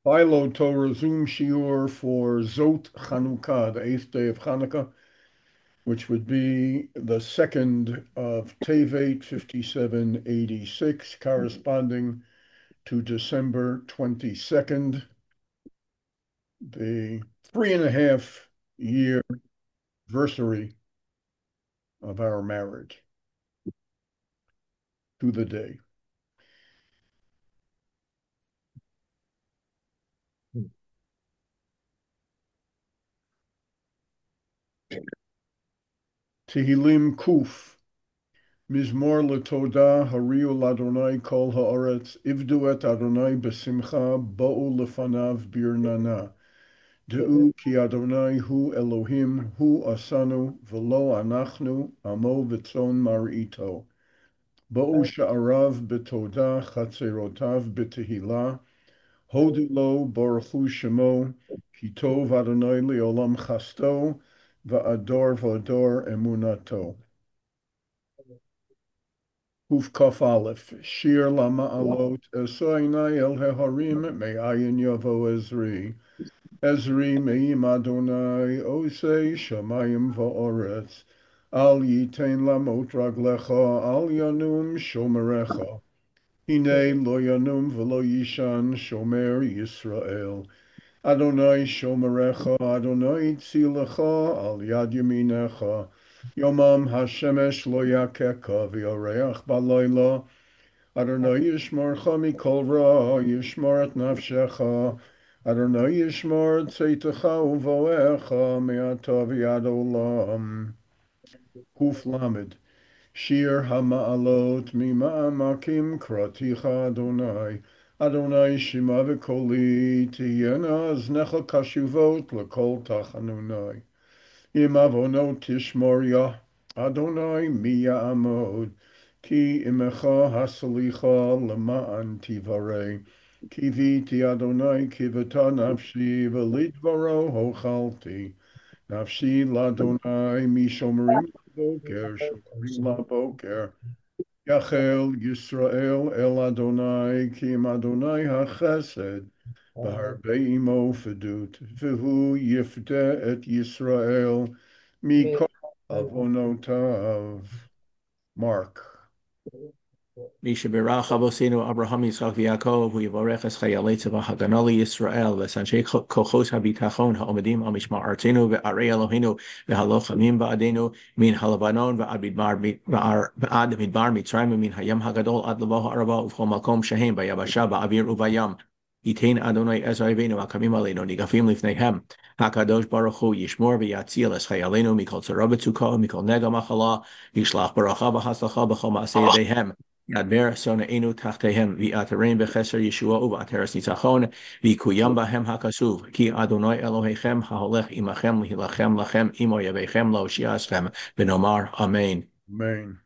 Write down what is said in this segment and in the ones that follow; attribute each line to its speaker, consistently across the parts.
Speaker 1: Philo Torah Zoom Shiur for Zot Chanukah, the eighth day of Hanukkah, which would be the second of Tevet 5786, corresponding to December 22nd, the 3.5 year anniversary of our marriage to the day. Tehillim Kuf. Mizmor letoda hariu ladonai kol haaretz ivdu et Adonai besimcha bo'u lefanav birnana de'u ki Adonai hu Elohim hu asanu v'lo anachnu amo v'tzon mar'ito bo'u sha'arav betoda chatzerotav betehila hodu lo baruchu shemo ki tov Adonai leolam chasto va'ador v'ador emunato. Kuf Aleph, Shir Lama'alot, Esoinai El Heharim, Me'ayin Yavo Ezri. Ezri Me'im Adonai, Osei Shamayim Va'oretz. Al Yitain Lamot Raglecha, Al Yanum Shomerecha. Hine Lo Yanum V'lo Yishan Shomer Yisrael. Adonai Shomerecha, Adonai Tzilecha, Al Yad Yaminecha. Yomam Hashemesh Lo Yakeka, V'yoreach Balayla. Adonai Yishmorcha mikol ra, Yishmor et nafshecha. Adonai Yishmor tzeitecha uvoecha me'ata v'yad olam. Kuf Lamed. Shir hama'alot mima'amakim kraticha Adonai. Adonai shima v'koli tiyena aznecha kashuvot l'kol tachanunai. Im avonot tishmor ya Adonai mi ya'amod. Ki imecha hasalicha lema'an tivarei. Ki viti Adonai kivata nafshi v'lidvaro hochalti. Nafshi ladonai mishomerim laboker, shomerim laboker. Yachel Yisrael el Adonai ki im Adonai hachesed. V'harbe imo fedut. V'hu yifte et Yisrael mikol avonotav. Mark.
Speaker 2: Misha Birach Avosenu Abraham Yitzchak v'Yaakov Hu Yivorech Es Chayalei Tzava Haganoli Yisrael V'Sanshei Kochos HaBitachon HaOmedim Al Mishmar Artzenu V'Arei Eloheinu V'Halochamim Ba'adenu Min Halabanon V'Ad Midbar Mitzrayim Min Hayam Hagadol Ad Lavo Ha'arava Uv'chol Makom Shehem B'Yabasha Ba'avir Uvayam Yitain Adonai Ezra Avinu Akamim Aleinu Nigafim Lifneihem Hakadosh Baruch Hu Yishmor V'Yatzil Es Chayalenu Mikol Tzara B'Tzukah Mikol Nega Machala Yishlach Baracha V'Haslacha B'Chol Ma'aseh Yedehem Yadber Sona Enu Tachtehem V'Aterein B'Cheser Yeshua U'Ateres Nitzachon V'Kuyam Bahem Hakasuv Ki Adonai Elohechem Ha'olech Imachem L'Hilachem Lachem Imo Yavechem Lo'Shiaschem V'Nomar Amen.
Speaker 1: Amen.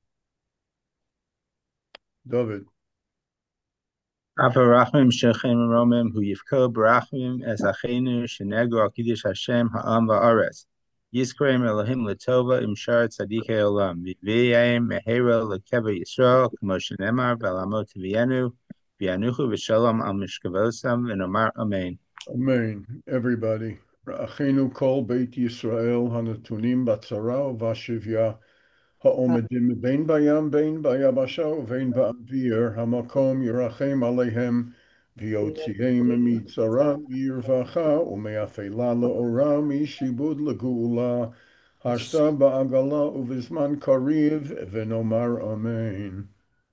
Speaker 1: David.
Speaker 3: Avarachim Shechem Romim Hu Yivko Barachim Es Achenu Shenegu Al Kiddush Hashem Ha'am Va'aretz Yiskrem Elohim L'Tova Imshar Tzadikei Olam V'Yayim Mehera L'Keva Yisrael Kmo Shenemar V'Lamot V'Yenu V'Yanuchu V'Shalom Al Mishkavosam V'Nomar Amen.
Speaker 1: Amen. Everybody. Achenu kol Beit Yisrael hanatunim batzara v'ashivya ha'omedim bein bayam bein bayabasha uvein ba'avir hamakom yirachem aleihem v'yotzihem mitzara v'yirvacha u'me'afela le'ora mishibud le'gula hashta ba'agala uvizman kariv v'nomar amen.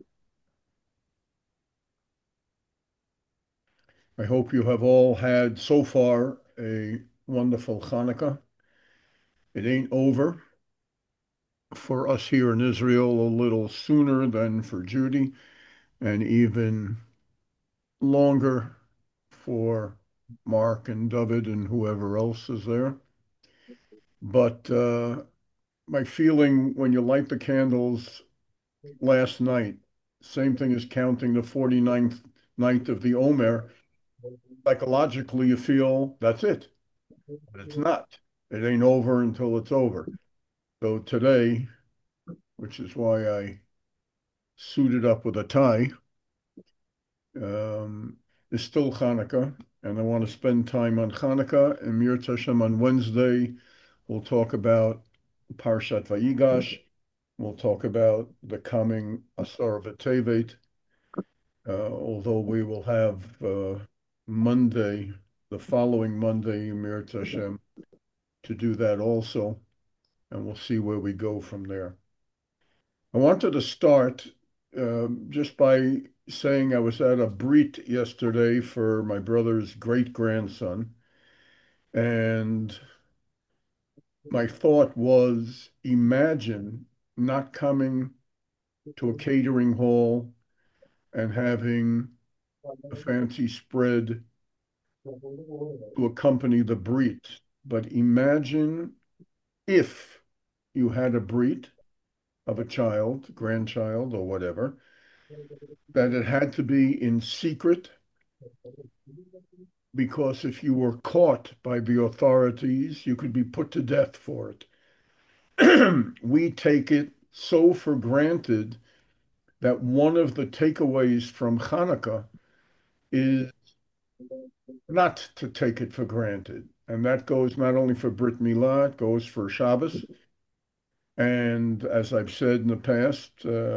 Speaker 1: I hope you have all had so far a wonderful Hanukkah. It ain't over for us here in Israel a little sooner than for Judy, and even longer for Mark and David and whoever else is there. But my feeling when you light the candles last night, same thing as counting the 49th night of the Omer, psychologically you feel that's it. But it's not. It ain't over until it's over. So today, which is why I suited up with a tie, is still Hanukkah, and I want to spend time on Hanukkah. And Mir Hashem on Wednesday, we'll talk about Parshat Vayigash. We'll talk about the coming Asar V'Tevet, although we will have Monday, the following Monday, Mir Hashem, to do that also, and we'll see where we go from there. I wanted to start just by saying I was at a brit yesterday for my brother's great grandson, and my thought was imagine not coming to a catering hall and having a fancy spread to accompany the brit, but imagine if you had a brit of a child, grandchild, or whatever, that it had to be in secret because if you were caught by the authorities, you could be put to death for it. We take it so for granted that one of the takeaways from Hanukkah is not to take it for granted. And that goes not only for Brit Milah, it goes for Shabbos. And as I've said in the past,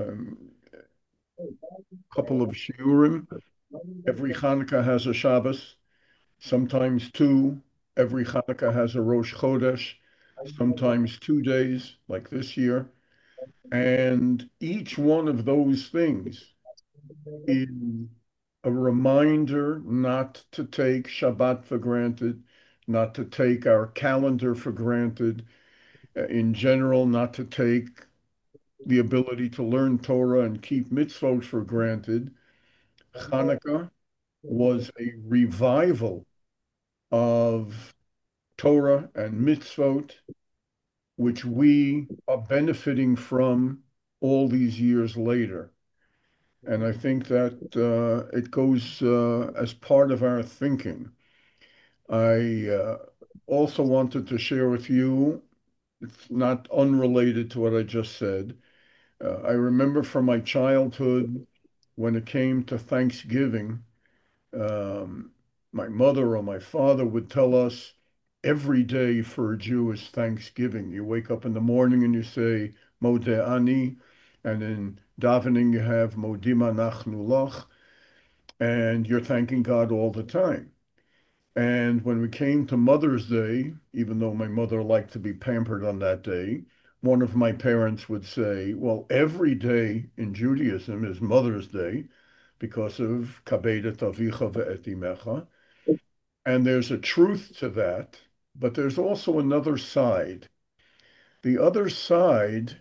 Speaker 1: couple of shiurim, every Hanukkah has a Shabbos, sometimes two. Every Hanukkah has a Rosh Chodesh, sometimes 2 days, like this year. And each one of those things is a reminder not to take Shabbat for granted, not to take our calendar for granted, in general, not to take the ability to learn Torah and keep mitzvot for granted. Hanukkah was a revival of Torah and mitzvot, which we are benefiting from all these years later. And I think that it goes as part of our thinking. I also wanted to share with you, it's not unrelated to what I just said. I remember from my childhood when it came to Thanksgiving, um, my mother or my father would tell us every day for a Jew is Thanksgiving. You wake up in the morning and you say Modeh Ani, and in davening you have Modima Nachnu Lach, and you're thanking God all the time. And when we came to Mother's Day, even though my mother liked to be pampered on that day, one of my parents would say, well, every day in Judaism is Mother's Day because of Kabedet Avicha ve'et Imecha. And there's a truth to that, but there's also another side. The other side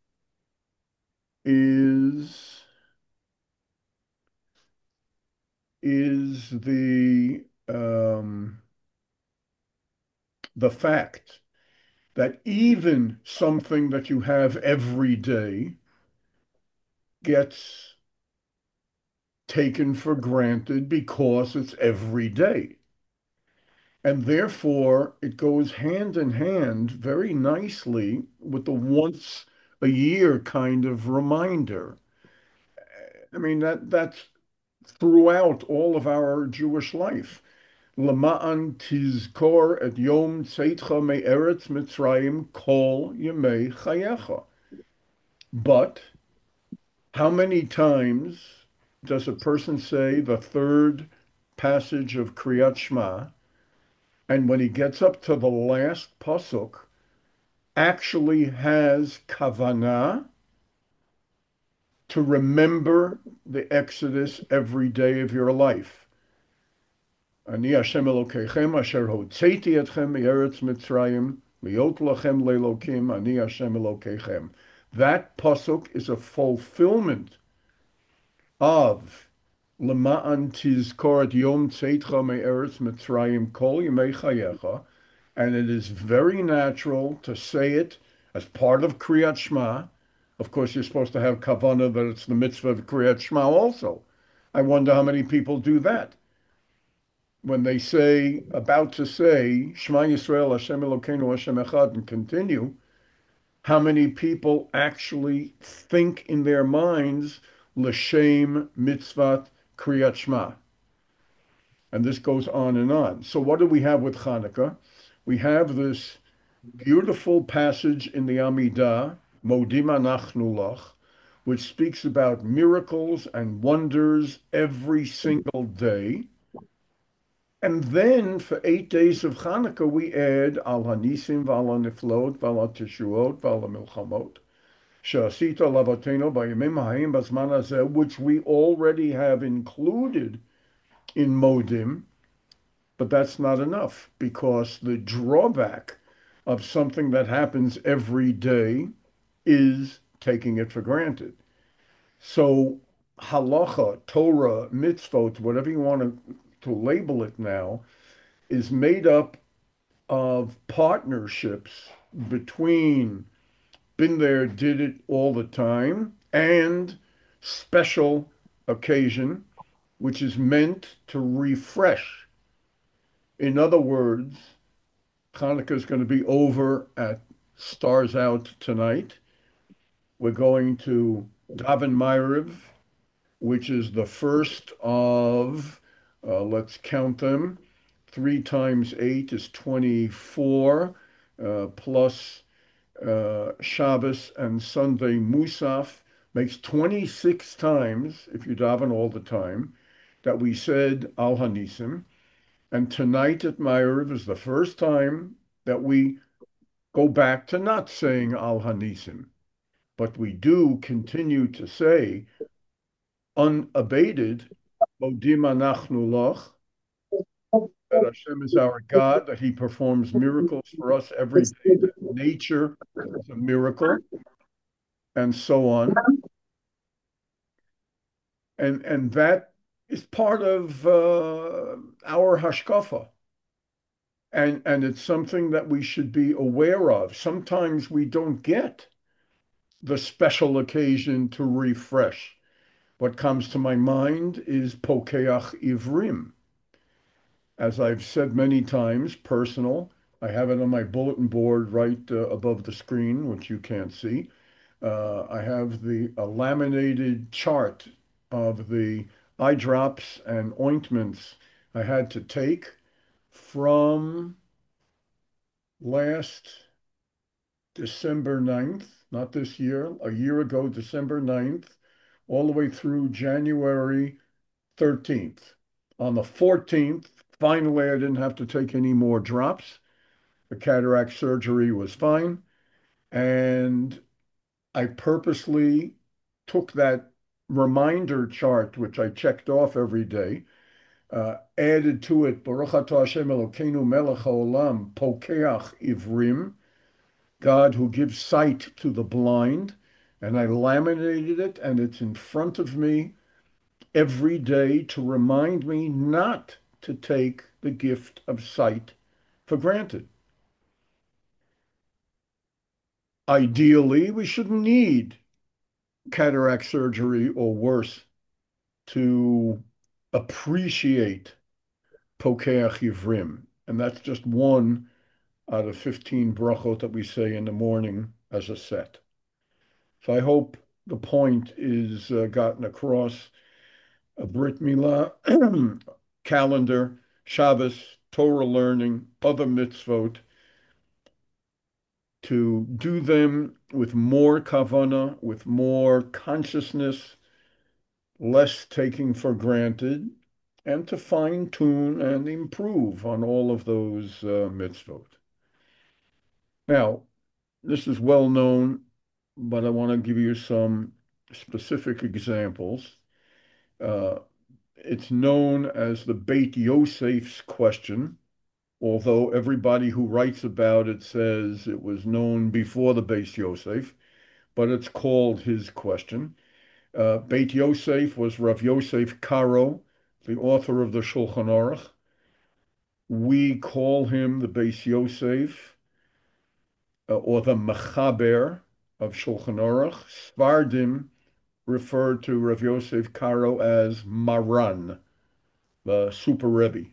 Speaker 1: is the fact that even something that you have every day gets taken for granted because it's every day. And therefore, it goes hand in hand very nicely with the once a year kind of reminder. I mean, that's throughout all of our Jewish life. Lama'an tizkor et yom tzeitcha me'eretz Mitzrayim kol yemei chayecha. But how many times does a person say the third passage of Kriyat Shema, and when he gets up to the last pasuk, actually has kavanah to remember the Exodus every day of your life? Ani Hashem Elokeichem asher hotzeiti etchem me'eretz Mitzrayim liot lachem lelokim ani Hashem Elokeichem. That pasuk is a fulfillment of Lema'an tizkor et yom tzeitcha me'eretz Mitzrayim kol yemei chayecha, and it is very natural to say it as part of Kriyat Shema. Of course, you're supposed to have kavanah that it's the mitzvah of Kriyat Shema also. I wonder how many people do that when they say, about to say, Shema Yisrael, Hashem Elokeinu, Hashem Echad, and continue. How many people actually think in their minds l'shem mitzvat kriyat shema? And this goes on and on. So what do we have with Hanukkah? We have this beautiful passage in the Amidah, Modim Anachnu Lach, which speaks about miracles and wonders every single day. And then for 8 days of Hanukkah, we add Al Hanisim, Val Haniflot, Val HaTeshuot, Val HaMilchamot, She'asita Lavatenu B'Yamim Ha'im B'Zman Hazeh, which we already have included in Modim, but that's not enough because the drawback of something that happens every day is taking it for granted. So halacha, Torah, mitzvot, whatever you want to label it now, is made up of partnerships between been there, did it all the time, and special occasion, which is meant to refresh. In other words, Hanukkah is going to be over at Stars Out tonight. We're going to Daven Ma'ariv, which is the first of, let's count them. 3 times 8 is 24, plus Shabbos and Sunday Musaf makes 26 times, if you daven all the time, that we said Al Hanisim. And tonight at Ma'ariv is the first time that we go back to not saying Al Hanisim, but we do continue to say unabated, Modim Anachnu Lach, that Hashem is our God, that He performs miracles for us every day, that nature is a miracle, and so on. And that is part of our hashkafa. And it's something that we should be aware of. Sometimes we don't get the special occasion to refresh. What comes to my mind is Pokeach Ivrim. As I've said many times, personal. I have it on my bulletin board right above the screen, which you can't see. I have the a laminated chart of the eye drops and ointments I had to take from last December 9th, not this year, a year ago, December 9th, all the way through January 13th. On the 14th, finally, I didn't have to take any more drops. The cataract surgery was fine. And I purposely took that reminder chart, which I checked off every day, added to it, Baruch atah Hashem Elokeinu melech haolam, pokeach ivrim, God who gives sight to the blind. And I laminated it, and it's in front of me every day to remind me not to take the gift of sight for granted. Ideally, we shouldn't need cataract surgery or worse to appreciate Pokeach Yivrim. And that's just one out of 15 brachot that we say in the morning as a set. So I hope the point is gotten across. A Brit Milah, calendar, Shabbos, Torah learning, other mitzvot, to do them with more kavana, with more consciousness, less taking for granted, and to fine tune and improve on all of those mitzvot. Now, this is well known, but I want to give you some specific examples. Uh, it's known as the Beit Yosef's question, although everybody who writes about it says it was known before the Beit Yosef, but it's called his question. Beit Yosef was Rav Yosef Karo, the author of the Shulchan Aruch. We call him the Beis Yosef, or the Mechaber of Shulchan Aruch. Sfardim referred to Rav Yosef Karo as Maran, the Super Rebbe.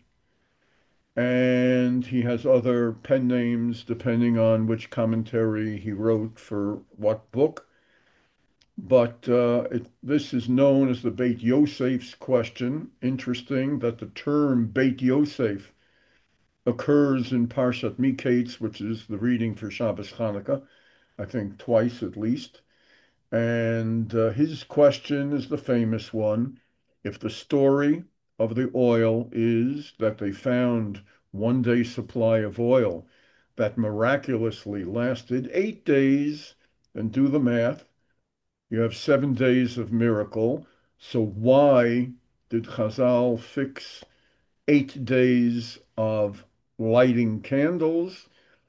Speaker 1: And he has other pen names depending on which commentary he wrote for what book. but this is known as the Beit Yosef's question. Interesting that the term Beit Yosef occurs in Parshat Miketz, which is the reading for Shabbos Chanukah, I think twice at least. And his question is the famous one. If the story of the oil is that they found 1 day supply of oil that miraculously lasted 8 days, and do the math, you have 7 days of miracle. So why did Chazal fix 8 days of lighting candles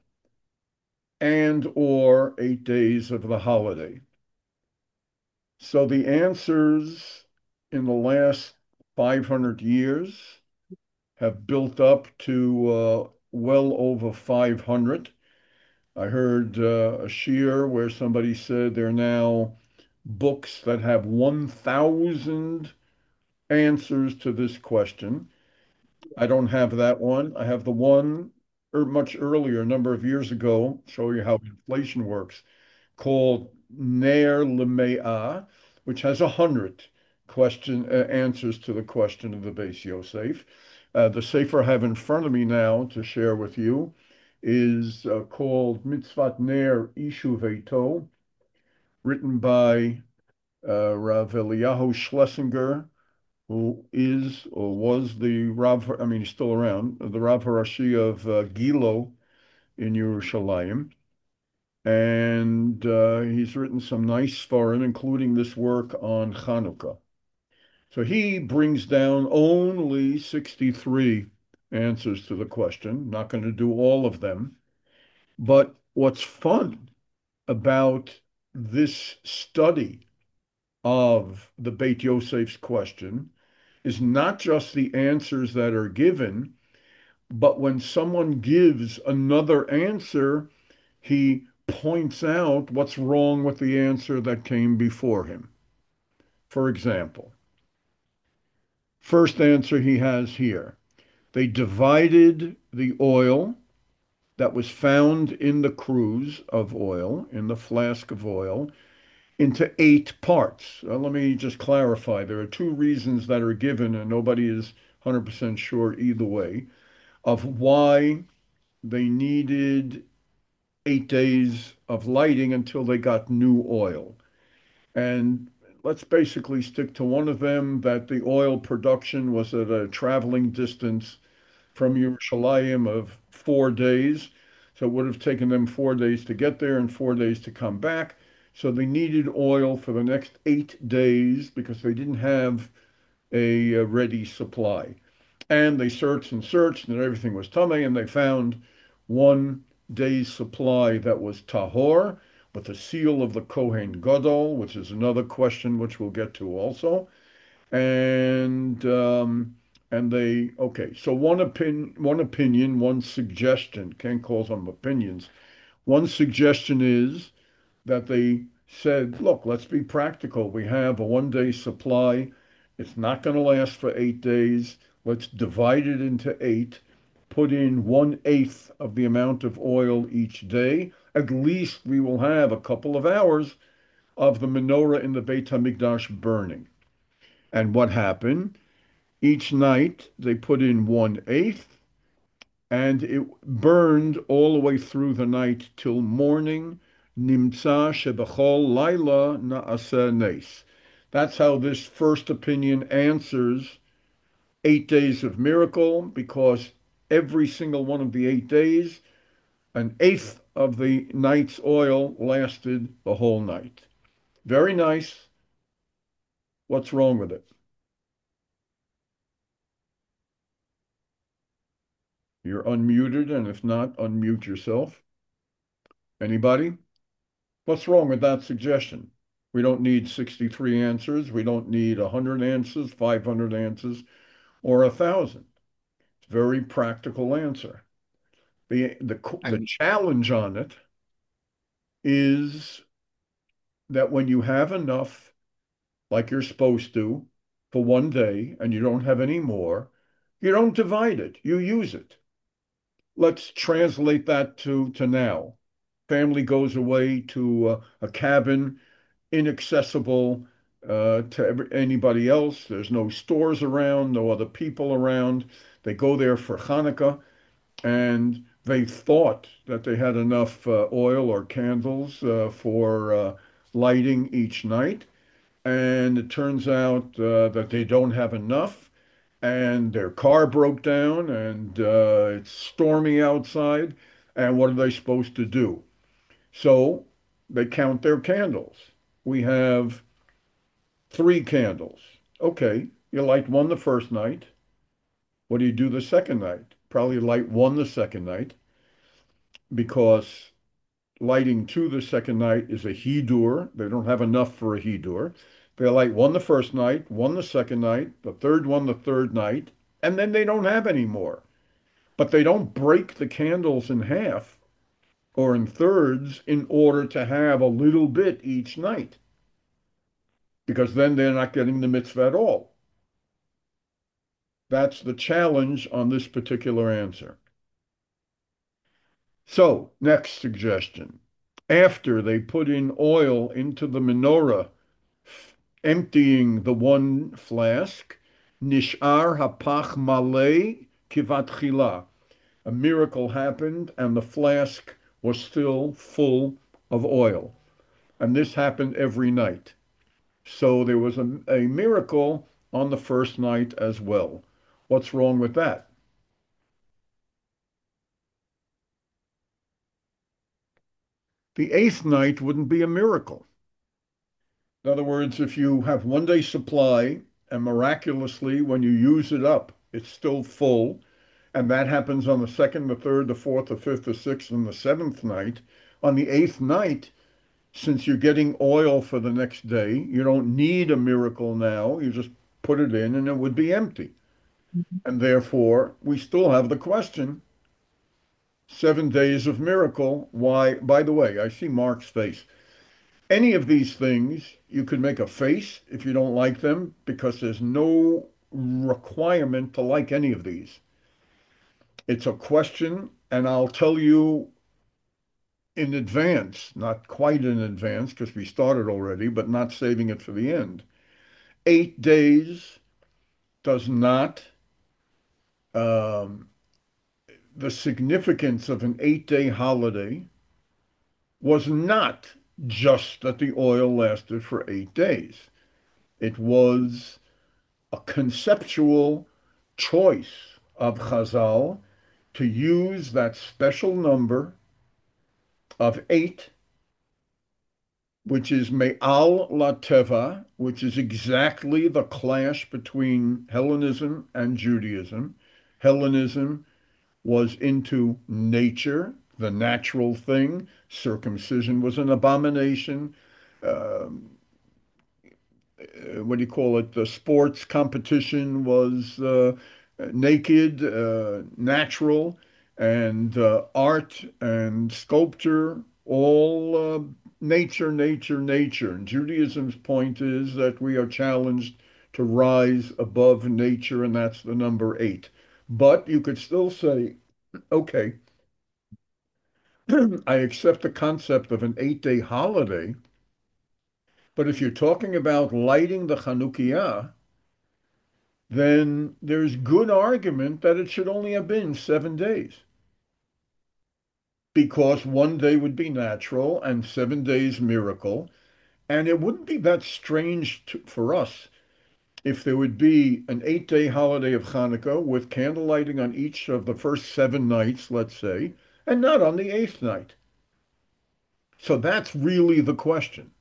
Speaker 1: and or 8 days of the holiday? So the answers in the last 500 years have built up to well over 500. I heard a shiur where somebody said there are now books that have 1,000 answers to this question. I don't have that one. I have the one much earlier, a number of years ago, show you how inflation works, called Ner Lemea, which has 100 answers to the question of the Beis Yosef. The Sefer I have in front of me now to share with you is called Mitzvat Ner Ishu Veito, written by Rav Eliyahu Schlesinger, who is or was the Rav, I mean, he's still around, the Rav Harashi of Gilo in Yerushalayim. And he's written some nice Sfarim, including this work on Chanukah. So he brings down only 63 answers to the question. Not going to do all of them. But what's fun about this study of the Beit Yosef's question is not just the answers that are given, but when someone gives another answer, he points out what's wrong with the answer that came before him. For example, first answer he has here, they divided the oil that was found in the cruse of oil, in the flask of oil, into 8 parts. Let me just clarify. There are two reasons that are given, and nobody is 100% sure either way, of why they needed 8 days of lighting until they got new oil. And let's basically stick to one of them, that the oil production was at a traveling distance from Yerushalayim of 4 days. So it would have taken them 4 days to get there and 4 days to come back. So they needed oil for the next 8 days because they didn't have a ready supply. And they searched and everything was tummy, and they found 1 day's supply that was tahor with the seal of the Kohen Gadol, which is another question which we'll get to also. And they okay. So one opinion, one suggestion. Can't call them opinions. One suggestion is that they said, look, let's be practical. We have a 1 day supply. It's not going to last for 8 days. Let's divide it into eight, put in 1/8 of the amount of oil each day. At least we will have a couple of hours of the menorah in the Beit HaMikdash burning. And what happened? Each night they put in 1/8, and it burned all the way through the night till morning. Nimtza shebechol laila na'aseh nes. That's how this first opinion answers 8 days of miracle, because every single one of the 8 days, an eighth of the night's oil lasted the whole night. Very nice. What's wrong with it? You're unmuted, and if not, unmute yourself. Anybody? What's wrong with that suggestion? We don't need 63 answers. We don't need 100 answers, 500 answers, or 1,000. It's a very practical answer. The
Speaker 2: And
Speaker 1: challenge on it is that when you have enough, like you're supposed to, for 1 day, and you don't have any more, you don't divide it. You use it. Let's translate that to now. Family goes away to a cabin inaccessible to anybody else. There's no stores around, no other people around. They go there for Hanukkah, and they thought that they had enough oil or candles for lighting each night. And it turns out that they don't have enough, and their car broke down, and it's stormy outside. And what are they supposed to do? So they count their candles. We have three candles. Okay, you light one the first night. What do you do the second night? Probably light one the second night because lighting two the second night is a hidur. They don't have enough for a hidur. They light one the first night, one the second night, the third one the third night, and then they don't have any more. But they don't break the candles in half or in thirds in order to have a little bit each night, because then they're not getting the mitzvah at all. That's the challenge on this particular answer. So, next suggestion. After they put in oil into the menorah, emptying the one flask, nishar hapach malei kivat chila. A miracle happened and the flask was still full of oil. And this happened every night. So there was a miracle on the first night as well. What's wrong with that? The eighth night wouldn't be a miracle. In other words, if you have one day supply and miraculously when you use it up, it's still full, and that happens on the second, the third, the fourth, the fifth, the sixth, and the seventh night. On the eighth night, since you're getting oil for the next day, you don't need a miracle now. You just put it in and it would be empty. And therefore, we still have the question, 7 days of miracle. Why? By the way, I see Mark's face. Any of these things, you could make a face if you don't like them because there's no requirement to like any of these. It's a question, and I'll tell you in advance, not quite in advance because we started already, but not saving it for the end. 8 days does not, um, the significance of an 8 day holiday was not just that the oil lasted for 8 days. It was a conceptual choice of Chazal to use that special number of eight, which is Me'al Lateva, which is exactly the clash between Hellenism and Judaism. Hellenism was into nature, the natural thing. Circumcision was an abomination. Um, what do you call it? The sports competition was naked, natural, and art and sculpture, all nature, nature, nature. And Judaism's point is that we are challenged to rise above nature, and that's the number eight. But you could still say, okay, I accept the concept of an 8 day holiday, but if you're talking about lighting the Chanukiah, then there's good argument that it should only have been 7 days because one day would be natural and 7 days miracle. And it wouldn't be that strange for us if there would be an 8 day holiday of Hanukkah with candle lighting on each of the first 7 nights, let's say, and not on the eighth night. So that's really the question.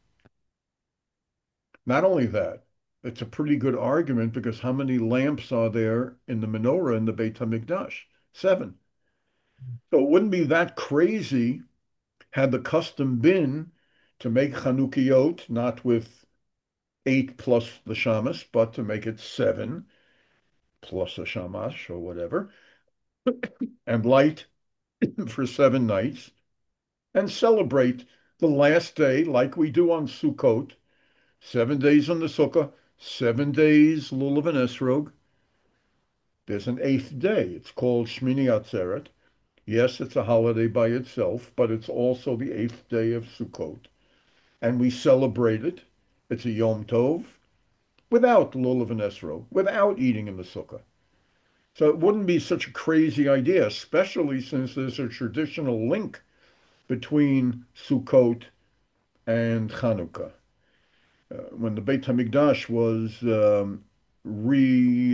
Speaker 1: Not only that, it's a pretty good argument because how many lamps are there in the menorah in the Beit HaMikdash? Seven. So it wouldn't be that crazy had the custom been to make Chanukiot not with eight plus the shamas, but to make it seven plus a shamash or whatever, and light for 7 nights and celebrate the last day like we do on Sukkot, 7 days on the Sukkah, 7 days Lulav and Esrog. There's an eighth day. It's called Shmini Atzeret. Yes, it's a holiday by itself, but it's also the eighth day of Sukkot. and we celebrate it. It's a Yom Tov without lulav and esrog, without eating in the sukkah. So it wouldn't be such a crazy idea, especially since there's a traditional link between Sukkot and Chanukah. When the Beit Hamikdash was re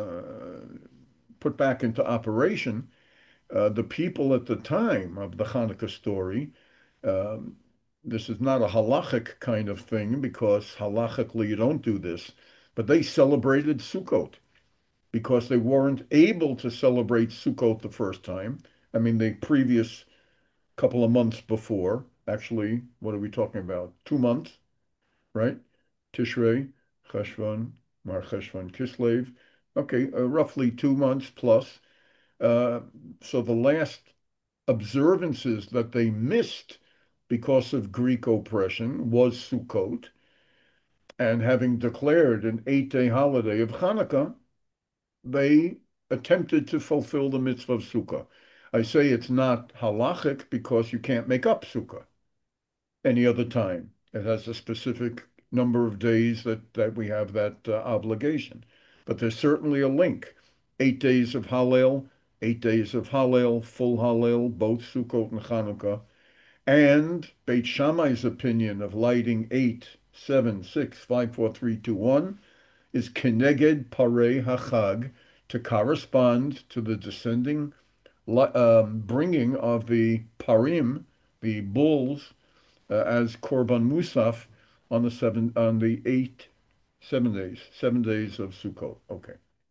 Speaker 1: put back into operation, the people at the time of the Hanukkah story, um, this is not a halachic kind of thing because halachically you don't do this, but they celebrated Sukkot because they weren't able to celebrate Sukkot the first time. I mean, the previous couple of months before, actually, what are we talking about? 2 months, right? Tishrei, Cheshvan, Mar Cheshvan, Kislev. Okay, roughly 2 months plus. Uh, so the last observances that they missed because of Greek oppression was Sukkot, and having declared an 8-day holiday of Hanukkah, they attempted to fulfill the mitzvah of Sukkah. I say it's not halachic because you can't make up Sukkah any other time. It has a specific number of days that we have that obligation. But there's certainly a link. 8 days of Hallel, 8 days of Hallel, full Hallel, both Sukkot and Chanukah, and Beit Shammai's opinion of lighting 8, 7, 6, 5, 4, 3, 2, 1 is Keneged Parei Hachag to correspond to the descending bringing of the Parim, the bulls, as Korban Musaf on the 7 days of Sukkot. Okay.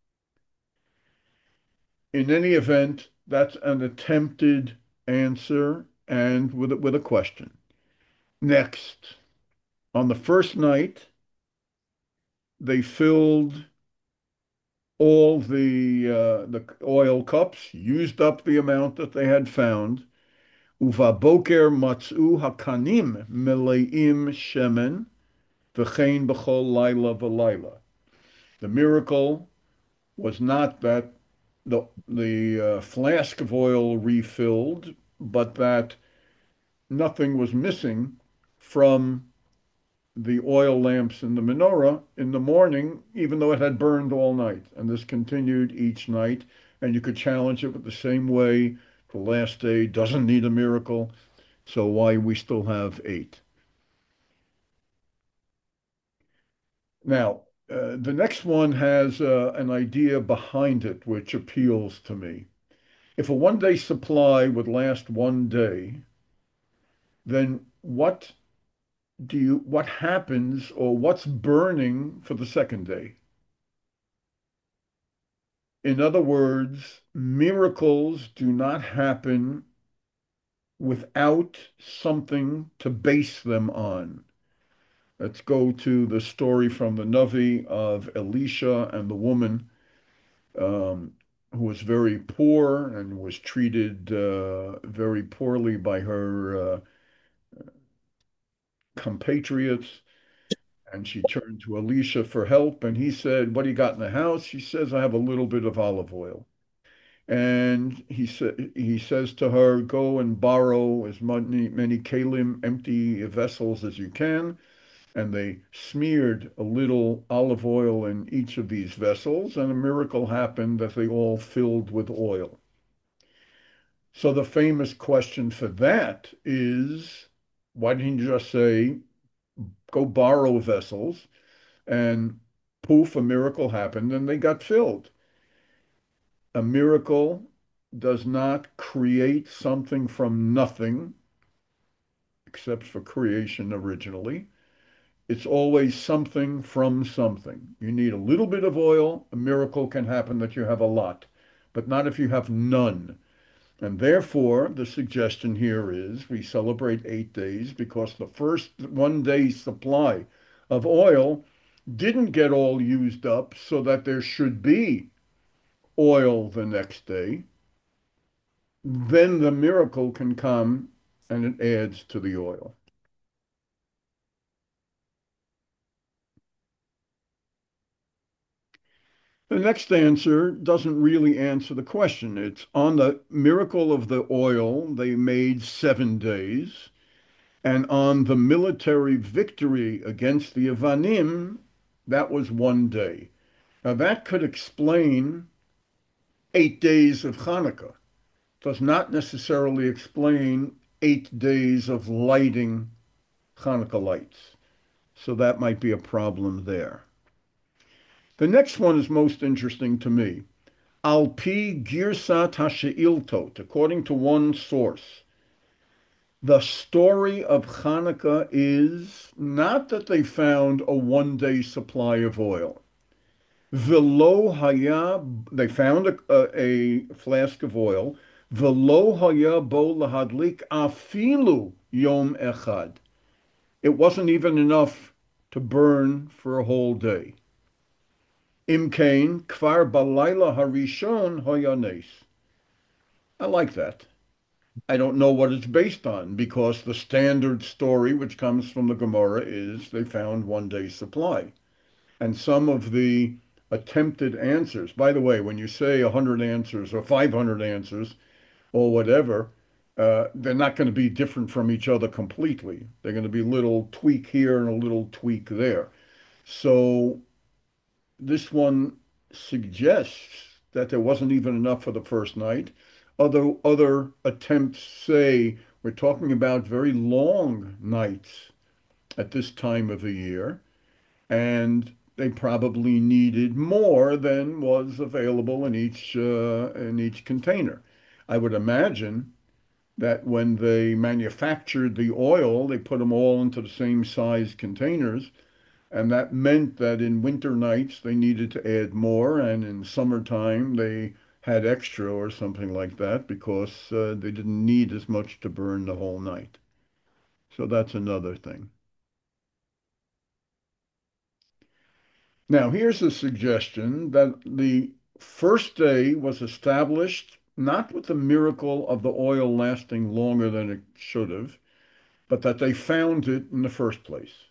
Speaker 1: In any event, that's an attempted answer and with a question. Next, on the first night, they filled all the oil cups, used up the amount that they had found. Uvaboker matzu hakanim meleim shemen v'chein b'chol laila v'laila. The miracle was not that the flask of oil refilled, but that nothing was missing from the oil lamps in the menorah in the morning, even though it had burned all night. And this continued each night. And you could challenge it with the same way. The last day doesn't need a miracle. So why we still have 8? Now, the next one has an idea behind it which appeals to me. If a 1 day supply would last 1 day, then what happens or what's burning for the second day? In other words, miracles do not happen without something to base them on. Let's go to the story from the Navi of Elisha and the woman who was very poor and was treated very poorly by her compatriots. And she turned to Elisha for help. And he said, "What do you got in the house?" She says, "I have a little bit of olive oil." And he says to her, "Go and borrow as many kalim, empty vessels as you can." And they smeared a little olive oil in each of these vessels, and a miracle happened that they all filled with oil. So the famous question for that is, why didn't you just say, go borrow vessels, and poof, a miracle happened and they got filled? A miracle does not create something from nothing, except for creation originally. It's always something from something. You need a little bit of oil, a miracle can happen that you have a lot, but not if you have none. And therefore, the suggestion here is we celebrate 8 days because the first 1 day supply of oil didn't get all used up so that there should be oil the next day. Then the miracle can come and it adds to the oil. The next answer doesn't really answer the question. It's on the miracle of the oil, they made 7 days. And on the military victory against the Avanim, that was 1 day. Now that could explain 8 days of Hanukkah. Does not necessarily explain 8 days of lighting Hanukkah lights. So that might be a problem there. The next one is most interesting to me. Al pi girsat hasheiltot, according to one source, the story of Hanukkah is not that they found a 1 day supply of oil. Velo haya, they found a flask of oil. Velo haya bo lahadlik afilu yom echad. It wasn't even enough to burn for a whole day. Imkain kvar balayla harishon hoyanes. I like that. I don't know what it's based on because the standard story, which comes from the Gemara, is they found 1 day supply. And some of the attempted answers, by the way, when you say 100 answers or 500 answers or whatever, they're not going to be different from each other completely. They're going to be a little tweak here and a little tweak there. So this one suggests that there wasn't even enough for the first night. Other attempts say we're talking about very long nights at this time of the year, and they probably needed more than was available in each container. I would imagine that when they manufactured the oil, they put them all into the same size containers, and that meant that in winter nights they needed to add more, and in summertime they had extra or something like that because they didn't need as much to burn the whole night. So that's another thing. Now, here's a suggestion that the first day was established not with the miracle of the oil lasting longer than it should have, but that they found it in the first place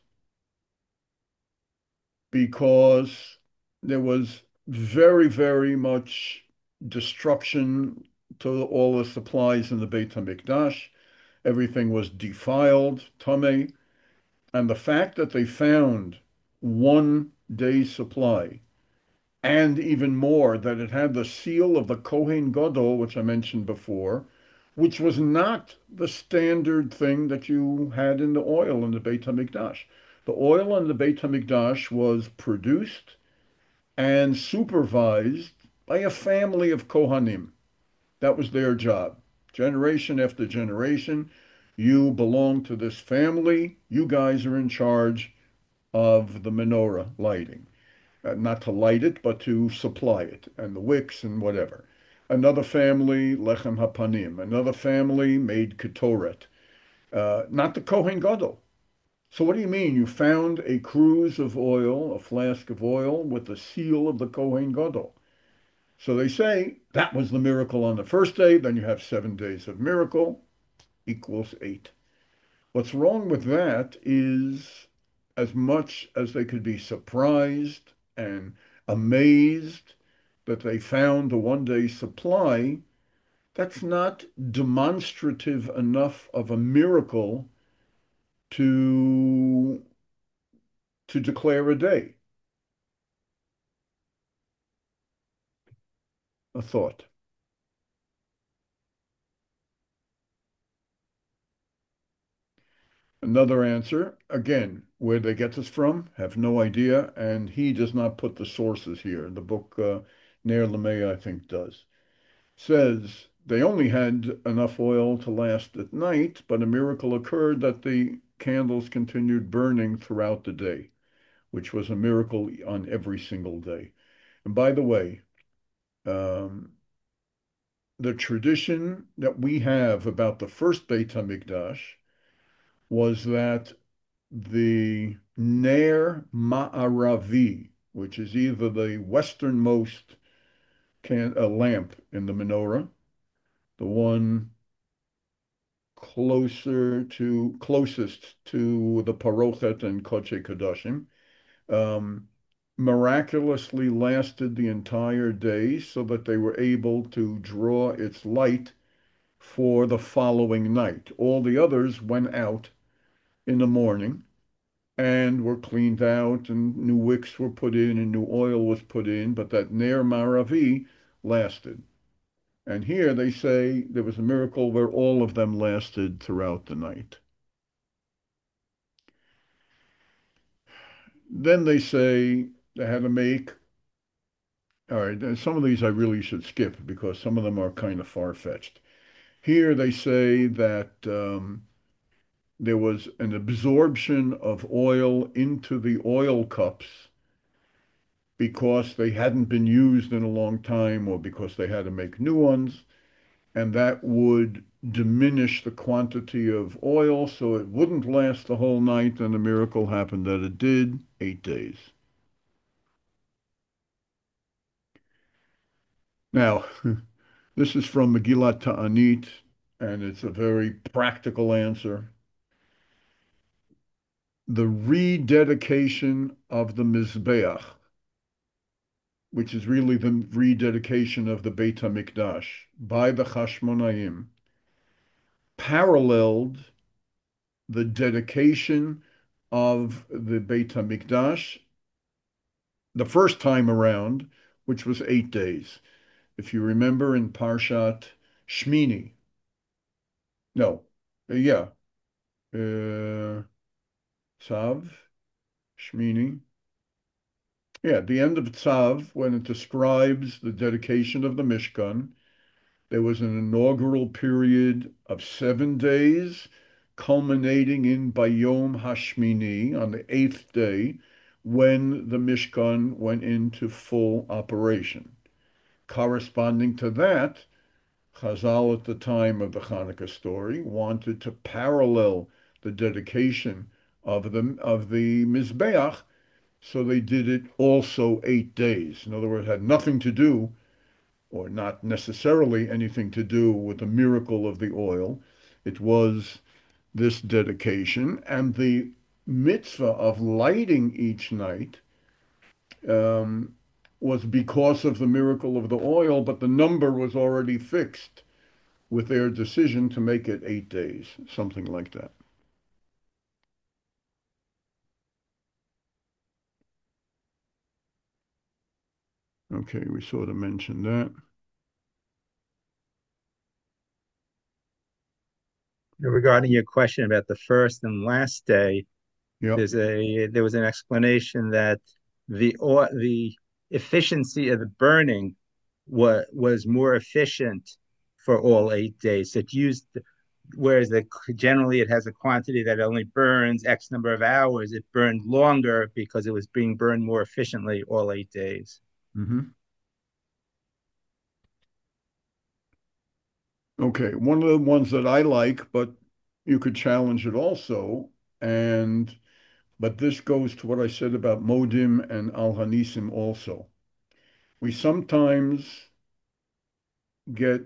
Speaker 1: because there was very, very much destruction to all the supplies in the Beit HaMikdash. Everything was defiled, tameh, and the fact that they found 1 day supply and even more that it had the seal of the Kohen Gadol, which I mentioned before, which was not the standard thing that you had in the oil in the Beit HaMikdash. The oil in the Beit HaMikdash was produced and supervised by a family of Kohanim. That was their job. Generation after generation, you belong to this family. You guys are in charge of the menorah lighting. Not to light it, but to supply it, and the wicks and whatever. Another family, Lechem Hapanim. Another family made Ketoret. Not the Kohen Gadol. So what do you mean? You found a cruse of oil, a flask of oil with the seal of the Kohen Gadol. So they say that was the miracle on the first day. Then you have 7 days of miracle equals 8. What's wrong with that is as much as they could be surprised and amazed that they found a 1 day supply, that's not demonstrative enough of a miracle to declare a day. A thought. Another answer, again, where they get this from, have no idea, and he does not put the sources here. The book Ner Lamei, I think, does. Says they only had enough oil to last at night, but a miracle occurred that the candles continued burning throughout the day, which was a miracle on every single day. And by the way, um, the tradition that we have about the first Beit HaMikdash was that the Ner Ma'aravi, which is either the westernmost lamp in the menorah, the one closest to the Parochet and Kodesh Kodashim, um, miraculously lasted the entire day so that they were able to draw its light for the following night. All the others went out in the morning and were cleaned out and new wicks were put in and new oil was put in, but that Ner Maravi lasted. And here they say there was a miracle where all of them lasted throughout the night. Then they say they had to make, all right, some of these I really should skip because some of them are kind of far-fetched. Here they say that there was an absorption of oil into the oil cups because they hadn't been used in a long time or because they had to make new ones, and that would diminish the quantity of oil so it wouldn't last the whole night, and the miracle happened that it did, 8 days. Now, this is from Megillat Ta'anit, and it's a very practical answer. The rededication of the Mizbeach, which is really the rededication of the Beit HaMikdash by the Chashmonaim, paralleled the dedication of the Beit HaMikdash the first time around, which was 8 days. If you remember in Parshat Shmini, no, yeah, uh, Tzav, Shmini, yeah, the end of Tzav, when it describes the dedication of the Mishkan, there was an inaugural period of 7 days, culminating in Bayom Hashmini, on the eighth day, when the Mishkan went into full operation. Corresponding to that, Chazal at the time of the Hanukkah story wanted to parallel the dedication of the Mizbeach, so they did it also 8 days. In other words, it had nothing to do, or not necessarily anything to do with the miracle of the oil. It was this dedication and the mitzvah of lighting each night um, was because of the miracle of the oil, but the number was already fixed with their decision to make it 8 days, something like that. Okay, we sort of mentioned that.
Speaker 3: Regarding your question about the first and last day,
Speaker 1: Yep.
Speaker 3: there was an explanation that the efficiency of the burning was more efficient for all 8 days. It used whereas generally it has a quantity that only burns X number of hours. It burned longer because it was being burned more efficiently all 8 days.
Speaker 1: Hmm. Okay, one of the ones that I like, but you could challenge it also, and but this goes to what I said about Modim and Al Hanisim also. We sometimes get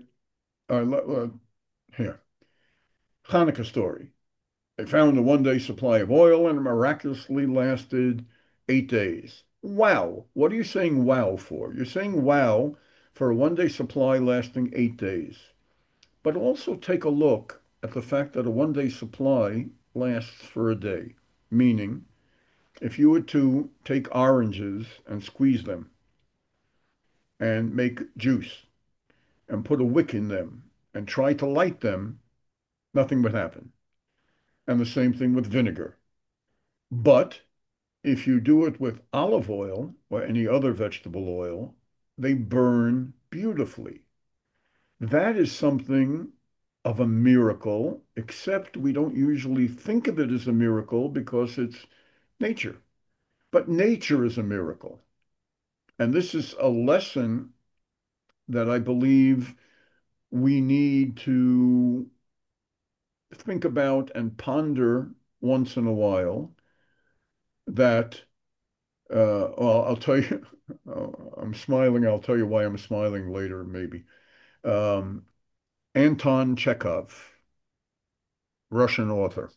Speaker 1: here Hanukkah story. They found a 1 day supply of oil and it miraculously lasted 8 days. Wow. What are you saying wow for? You're saying wow for a 1 day supply lasting 8 days. But also take a look at the fact that a 1 day supply lasts for a day. Meaning, if you were to take oranges and squeeze them and make juice and put a wick in them and try to light them, nothing would happen. And the same thing with vinegar. But if you do it with olive oil or any other vegetable oil, they burn beautifully. That is something of a miracle, except we don't usually think of it as a miracle because it's nature. But nature is a miracle. And this is a lesson that I believe we need to think about and ponder once in a while that well, I'll tell you, I'm smiling. I'll tell you why I'm smiling later, maybe. Um, Anton Chekhov, Russian author.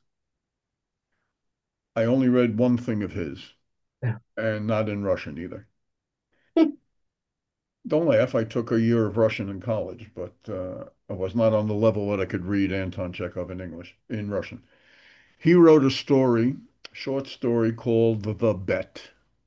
Speaker 1: I only read one thing of his, and not in Russian either. Don't laugh. I took a year of Russian in college, but I was not on the level that I could read Anton Chekhov in English, in Russian. He wrote a story, short story called The Bet.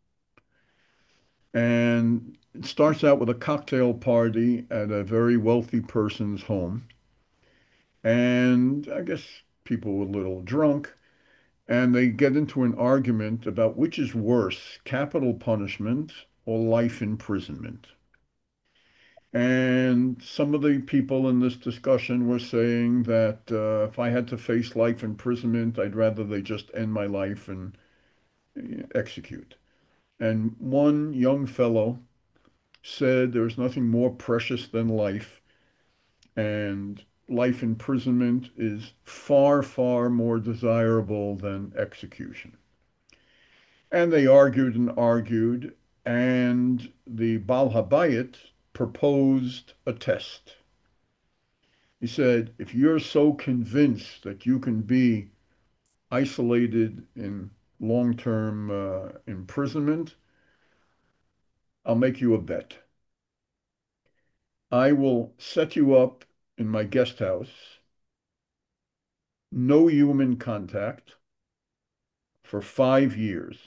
Speaker 1: And it starts out with a cocktail party at a very wealthy person's home. And I guess people were a little drunk, and they get into an argument about which is worse, capital punishment or life imprisonment. And some of the people in this discussion were saying that if I had to face life imprisonment, I'd rather they just end my life and execute. And one young fellow said there's nothing more precious than life, and life imprisonment is far, far more desirable than execution. And they argued, and the Bal Habayit proposed a test. He said, if you're so convinced that you can be isolated in long-term imprisonment, I'll make you a bet. I will set you up in my guest house, no human contact for 5 years.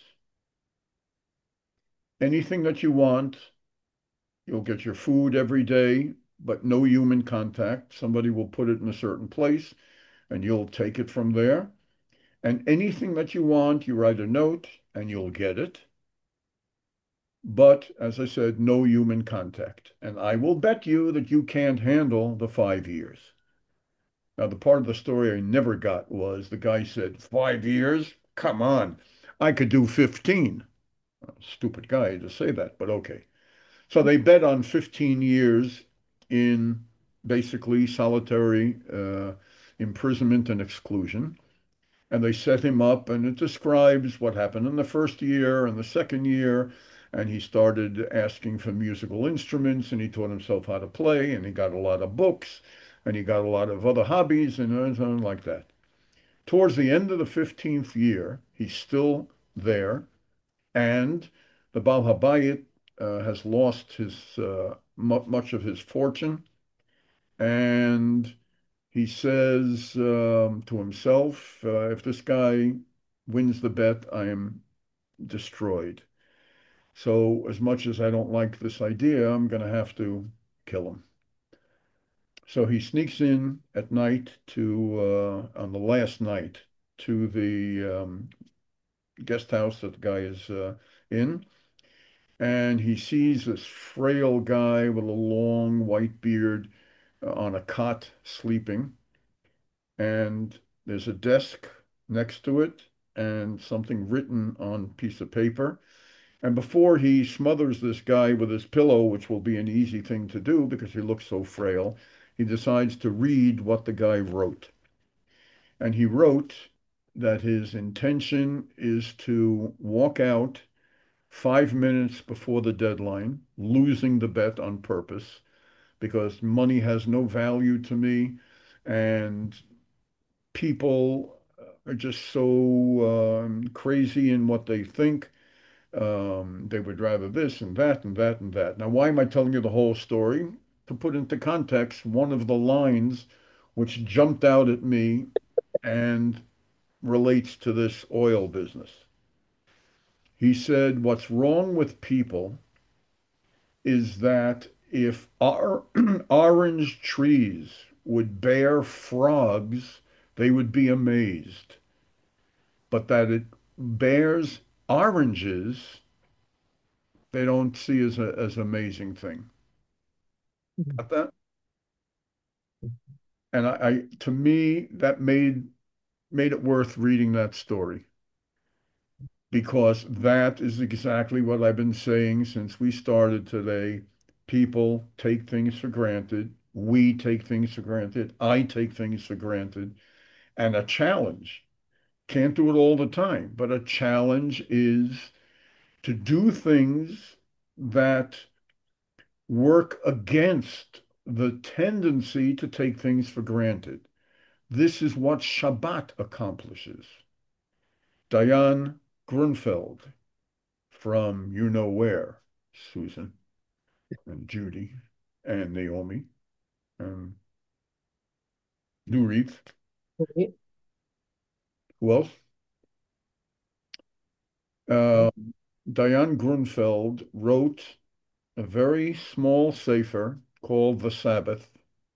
Speaker 1: Anything that you want, you'll get your food every day, but no human contact. Somebody will put it in a certain place and you'll take it from there. And anything that you want, you write a note and you'll get it. But as I said, no human contact. And I will bet you that you can't handle the 5 years. Now, the part of the story I never got was the guy said, 5 years? Come on, I could do 15. Stupid guy to say that, but okay. So they bet on 15 years in basically solitary imprisonment and exclusion. And they set him up, and it describes what happened in the first year and the second year. And he started asking for musical instruments, and he taught himself how to play, and he got a lot of books, and he got a lot of other hobbies, and something like that. Towards the end of the 15th year, he's still there, and the Bal Habayit has lost much of his fortune, and he says to himself, if this guy wins the bet, I am destroyed. So, as much as I don't like this idea, I'm going to have to kill him. So he sneaks in at night on the last night, to the guest house that the guy is in, and he sees this frail guy with a long white beard on a cot sleeping, and there's a desk next to it and something written on a piece of paper. And before he smothers this guy with his pillow, which will be an easy thing to do because he looks so frail, he decides to read what the guy wrote. And he wrote that his intention is to walk out 5 minutes before the deadline, losing the bet on purpose because money has no value to me, and people are just so crazy in what they think. They would rather this and that and that and that. Now, why am I telling you the whole story? To put into context, one of the lines which jumped out at me and relates to this oil business. He said, what's wrong with people is that if our orange trees would bear frogs, they would be amazed. But that it bears oranges, they don't see as an amazing thing. Got that? And to me, that made it worth reading that story because that is exactly what I've been saying since we started today. People take things for granted. We take things for granted. I take things for granted. And a challenge, can't do it all the time, but a challenge is to do things that work against the tendency to take things for granted. This is what Shabbat accomplishes. Diane Grunfeld from you know where, Susan and Judy and Naomi and Nurit. Who else? Uh, Diane Grunfeld wrote a very small sefer called The Sabbath.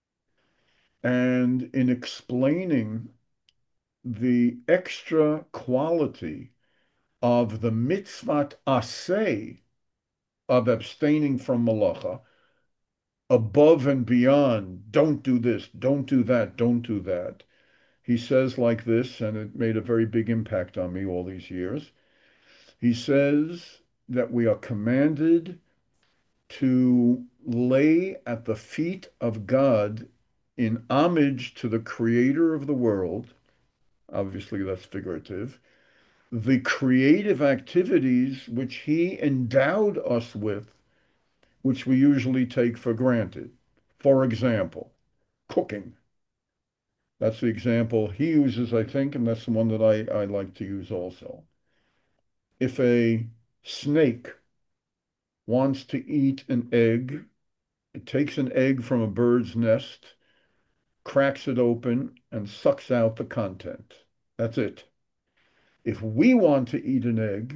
Speaker 1: And in explaining the extra quality of the mitzvah aseh of abstaining from malacha, above and beyond, don't do this, don't do that, don't do that. He says like this, and it made a very big impact on me all these years. He says that we are commanded to lay at the feet of God in homage to the creator of the world. Obviously, that's figurative. The creative activities which he endowed us with, which we usually take for granted. For example, cooking. That's the example he uses, I think, and that's the one that I like to use also. If a snake wants to eat an egg, it takes an egg from a bird's nest, cracks it open, and sucks out the content. That's it. If we want to eat an egg,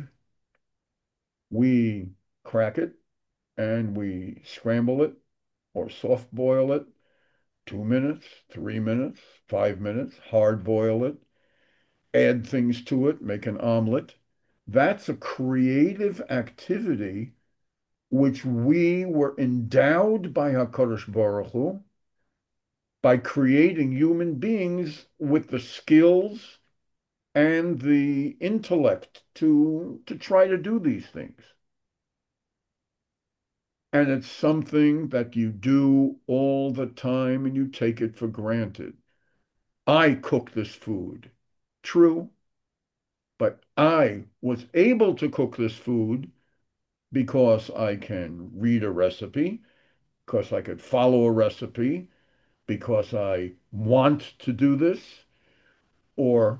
Speaker 1: we crack it and we scramble it or soft boil it, 2 minutes, 3 minutes, 5 minutes, hard boil it, add things to it, make an omelet. That's a creative activity which we were endowed by HaKadosh Baruch Hu by creating human beings with the skills and the intellect to try to do these things. And it's something that you do all the time and you take it for granted. I cook this food. True, but I was able to cook this food because I can read a recipe, because I could follow a recipe, because I want to do this, or,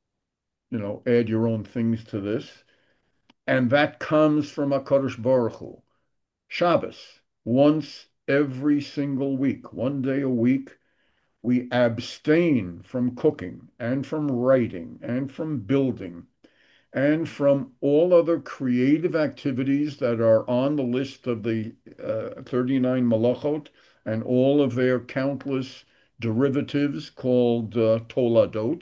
Speaker 1: add your own things to this. And that comes from HaKadosh Baruch Hu. Shabbos, once every single week, one day a week, we abstain from cooking and from writing and from building and from all other creative activities that are on the list of the 39 malachot and all of their countless derivatives called toladot,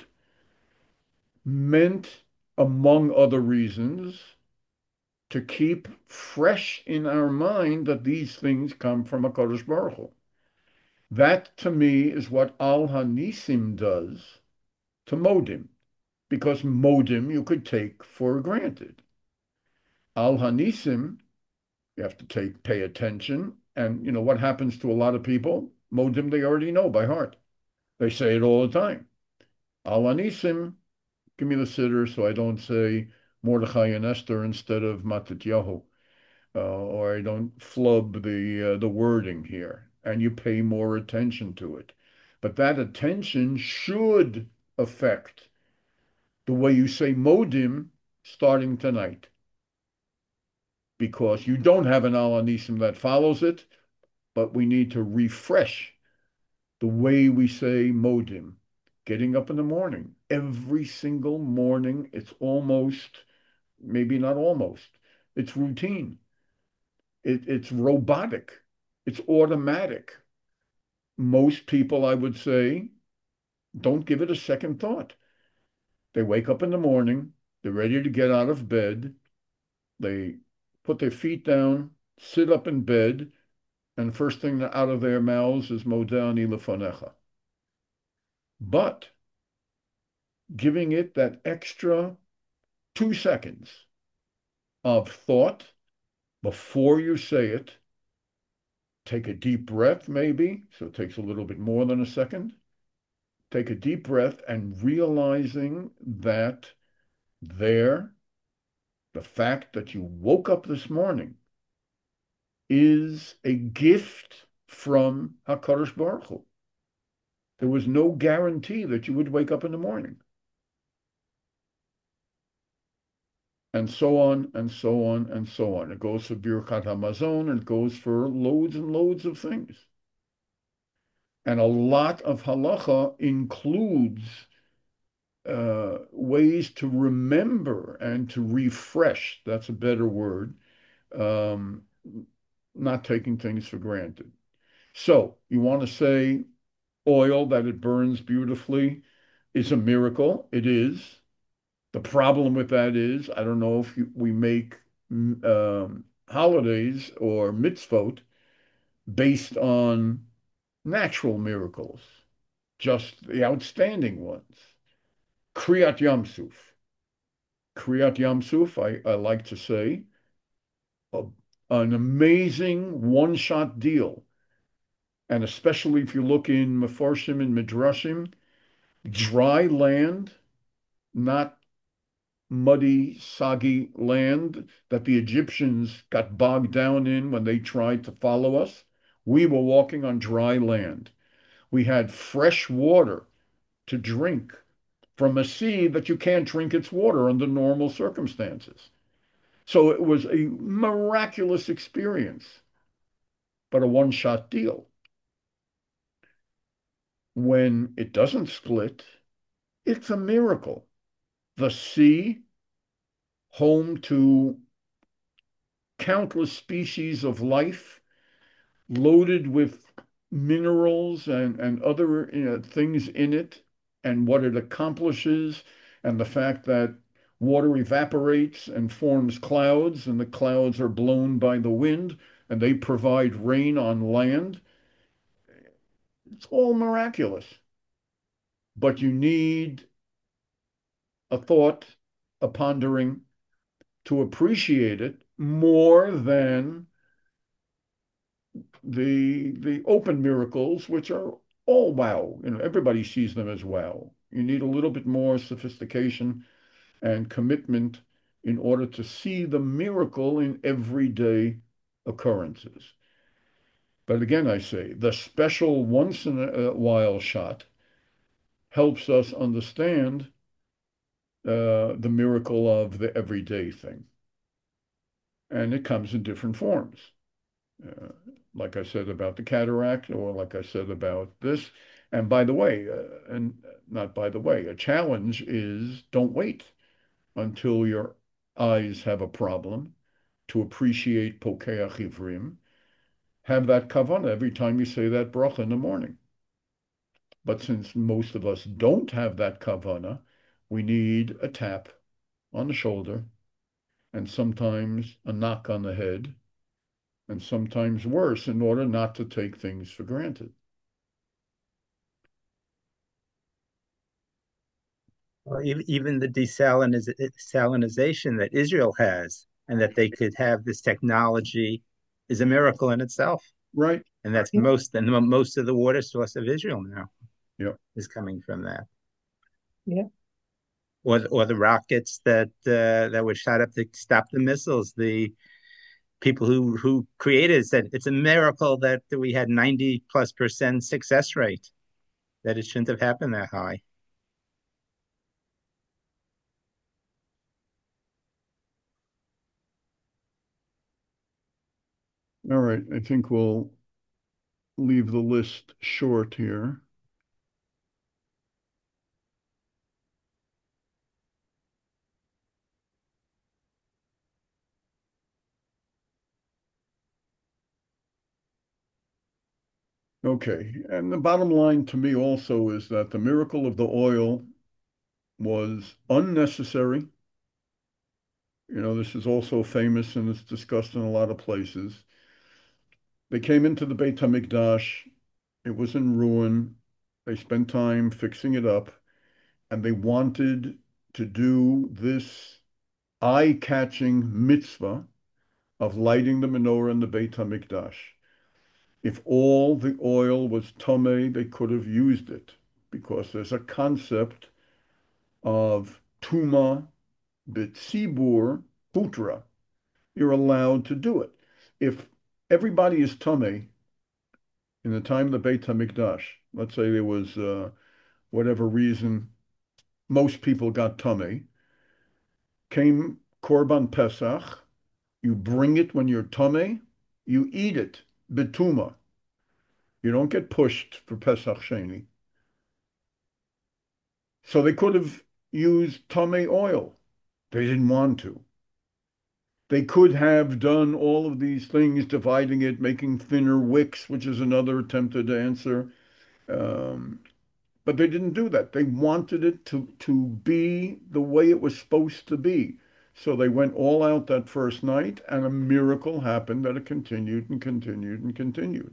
Speaker 1: meant, among other reasons, to keep fresh in our mind that these things come from HaKadosh Baruch Hu. That, to me, is what Al Hanisim does to Modim, because Modim you could take for granted. Al Hanisim, you have to pay attention. And you know what happens to a lot of people? Modim they already know by heart. They say it all the time. Al Hanisim, give me the siddur so I don't say Mordechai and Esther instead of Matityahu. Or I don't flub the wording here, and you pay more attention to it. But that attention should affect the way you say modim starting tonight, because you don't have an al anisim that follows it, but we need to refresh the way we say modim. Getting up in the morning, every single morning, it's almost, maybe not almost, it's routine. It's robotic. It's automatic. Most people, I would say, don't give it a second thought. They wake up in the morning, they're ready to get out of bed, they put their feet down, sit up in bed, and the first thing out of their mouths is Modani lefanecha. But giving it that extra 2 seconds of thought before you say it, take a deep breath maybe, so it takes a little bit more than a second. Take a deep breath and realizing that there, the fact that you woke up this morning is a gift from HaKadosh Baruch Hu. There was no guarantee that you would wake up in the morning. And so on and so on and so on. It goes for Birkat HaMazon, and it goes for loads and loads of things. And a lot of halacha includes ways to remember and to refresh. That's a better word. Um, not taking things for granted. So you want to say oil that it burns beautifully is a miracle. It is. The problem with that is, I don't know if we make holidays or mitzvot based on natural miracles, just the outstanding ones. Kriyat Yamsuf. Kriyat Yamsuf, I like to say, a, an amazing one-shot deal. And especially if you look in Mefarshim and Midrashim, dry land, not muddy, soggy land that the Egyptians got bogged down in when they tried to follow us. We were walking on dry land. We had fresh water to drink from a sea that you can't drink its water under normal circumstances. So it was a miraculous experience, but a one-shot deal. When it doesn't split, it's a miracle. The sea, home to countless species of life, loaded with minerals and other things in it, and what it accomplishes, and the fact that water evaporates and forms clouds, and the clouds are blown by the wind, and they provide rain on land. It's all miraculous. But you need a thought, a pondering to appreciate it more than the open miracles, which are all wow. Everybody sees them as wow. You need a little bit more sophistication and commitment in order to see the miracle in everyday occurrences. But again, I say the special once in a while shot helps us understand the miracle of the everyday thing. And it comes in different forms. Uh, like I said about the cataract, or like I said about this. And by the way, and not by the way, a challenge is don't wait until your eyes have a problem to appreciate Pokeach Ivrim. Have that kavanah every time you say that bracha in the morning. But since most of us don't have that kavanah, we need a tap on the shoulder and sometimes a knock on the head and sometimes worse in order not to take things for granted.
Speaker 3: Well, even the desalinization that Israel has, and that they could have this technology, is a miracle in itself.
Speaker 1: Right.
Speaker 3: And that's
Speaker 1: Yeah.
Speaker 3: most of the water source of Israel now
Speaker 1: Yeah.
Speaker 3: is coming from that.
Speaker 2: Yeah.
Speaker 3: Or the rockets that were shot up to stop the missiles. The people who created it said it's a miracle that we had 90+% success rate, that it shouldn't have happened that high.
Speaker 1: All right. I think we'll leave the list short here. Okay. And the bottom line to me also is that the miracle of the oil was unnecessary. This is also famous and it's discussed in a lot of places. They came into the Beit HaMikdash. It was in ruin. They spent time fixing it up, and they wanted to do this eye-catching mitzvah of lighting the menorah in the Beit HaMikdash. If all the oil was tamei, they could have used it because there's a concept of tuma b'tzibur putra. You're allowed to do it. If everybody is tamei in the time of the Beit HaMikdash, let's say there was whatever reason, most people got tamei, came Korban Pesach, you bring it when you're tamei, you eat it, betuma. You don't get pushed for Pesach Sheni. So they could have use tame oil. They didn't want to. They could have done all of these things, dividing it, making thinner wicks, which is another attempted answer. Um, but they didn't do that. They wanted it to be the way it was supposed to be. So they went all out that first night, and a miracle happened that it continued and continued and continued.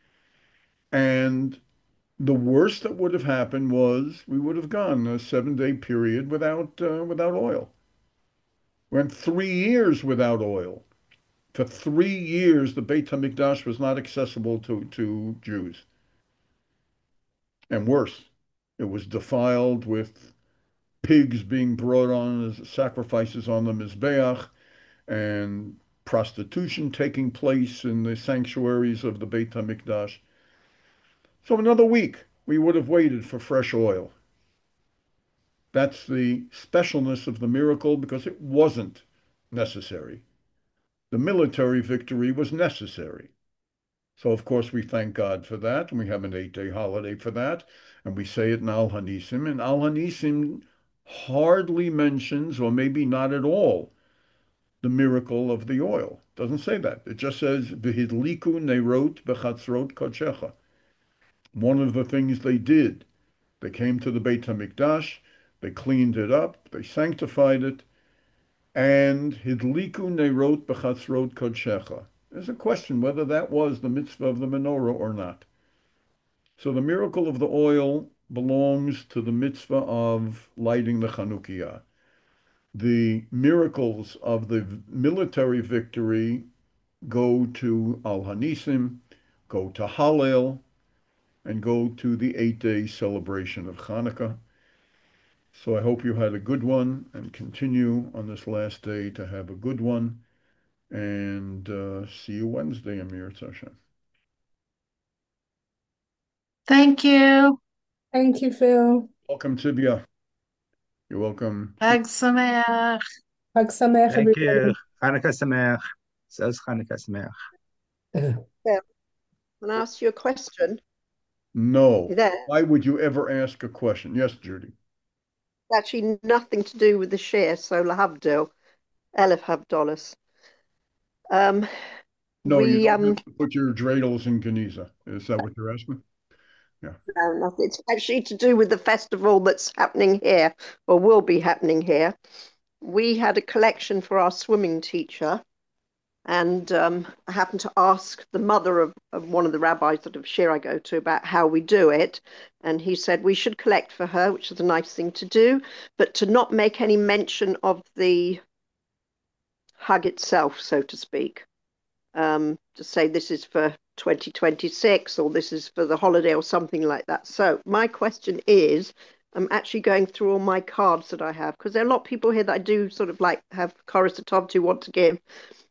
Speaker 1: And the worst that would have happened was we would have gone a 7 day period without oil. Went 3 years without oil. For 3 years, the Beit HaMikdash was not accessible to Jews. And worse, it was defiled with pigs being brought on as sacrifices on the Mizbeach and prostitution taking place in the sanctuaries of the Beit HaMikdash. So another week, we would have waited for fresh oil. That's the specialness of the miracle because it wasn't necessary. The military victory was necessary. So, of course, we thank God for that, and we have an 8 day holiday for that, and we say it in Al Hanisim. And Al Hanisim hardly mentions, or maybe not at all, the miracle of the oil. Doesn't say that. It just says, V'hidliku neirot b'chatzrot kodshecha. One of the things they did, they came to the Beit HaMikdash, they cleaned it up, they sanctified it, and hidliku neirot b'chatzrot kodshecha. There's a question whether that was the mitzvah of the menorah or not. So the miracle of the oil belongs to the mitzvah of lighting the Chanukiah. The miracles of the military victory go to Al Hanisim, go to Hallel, and go to the 8 day celebration of Hanukkah. So I hope you had a good one and continue on this last day to have a good one. And see you Wednesday, Amir Tzashem.
Speaker 4: Thank you.
Speaker 5: Thank you, Phil.
Speaker 1: Welcome, Tibia. You're welcome.
Speaker 4: Hag Sameach.
Speaker 5: Hag Sameach,
Speaker 3: Thank you.
Speaker 5: everybody.
Speaker 3: Hanukkah Sameach. Says Hanukkah Sameach.
Speaker 6: Yeah. Can I ask you a question?
Speaker 1: No.
Speaker 6: You there?
Speaker 1: Why would you ever ask a question? Yes, Judy.
Speaker 6: It's actually nothing to do with the share, so lahavdil, elef havdolas.
Speaker 1: No, you
Speaker 6: We
Speaker 1: don't have to put your dreidels in Geniza. Is that what you're asking? Yeah.
Speaker 6: no, nothing. It's actually to do with the festival that's happening here, or will be happening here. We had a collection for our swimming teacher, and I happened to ask the mother of one of the rabbis that of shir I go to about how we do it, and he said we should collect for her, which is a nice thing to do, but to not make any mention of the hug itself, so to speak. To say this is for 2026 or this is for the holiday or something like that. So my question is, I'm actually going through all my cards that I have because there are a lot of people here that I do sort of like have chorus of to want to give.